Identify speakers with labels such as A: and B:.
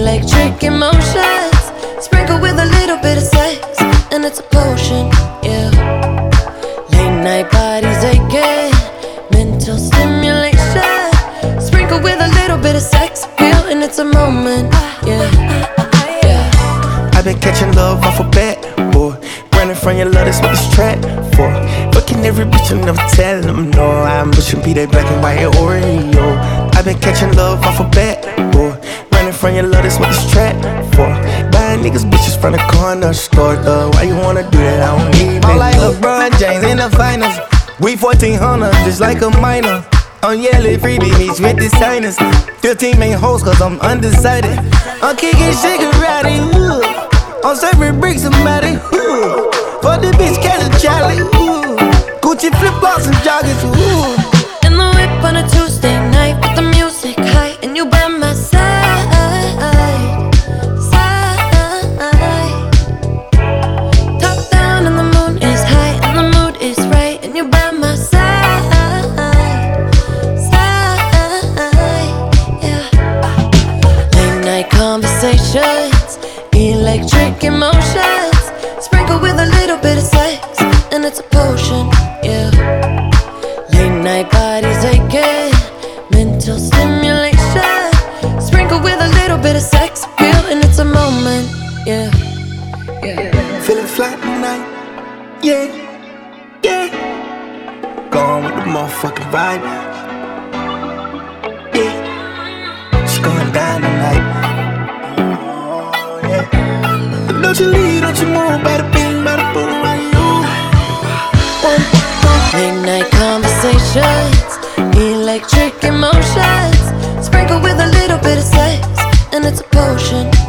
A: electric emotions, sprinkled with a little bit of sex, and it's a potion, yeah. Late night bodies aching, mental stimulation, sprinkled with a little bit of sex appeal, and it's a moment, yeah.
B: I've been catching love off a bat, boy. Running from your love, that's what this track for. Fucking every bitch and never tell them no. I'm pushing be that black and white Oreo. I've been catching love off a bat, boy. Running from your love, that's what this track for. Buying niggas bitches from the corner store, though. Why you wanna do that? I don't need it.
C: I'm like LeBron James in the finals. We 1400, just like a minor. I'm yelling freebie meets with the signers. 15 main hoes, cause I'm undecided. I'm kicking shigarati, ooh. I'm serving bricks and matty, ooh. For the bitch, catch a Charlie, ooh. Gucci flip-flops and joggers, ooh.
A: In the whip on a Tuesday night with the music high, and you by my side, side. Top down and the moon is high, and the mood is right, and you by my side, side, yeah. Late night conversations, electric emotions, sprinkled with a little bit of sex, and it's a potion, yeah. Late night bodies aching, mental stimulation, sprinkled with a little bit of sex appeal, and it's a moment, yeah.
B: Feeling fly tonight, yeah, yeah. Going with the motherfucking vibe, yeah. It's going down tonight, oh, yeah. But don't you leave, don't you move, bada bing, bada boom, around you.
A: Late night conversations, electric emotions, sprinkled with a little bit of sex, and it's a potion.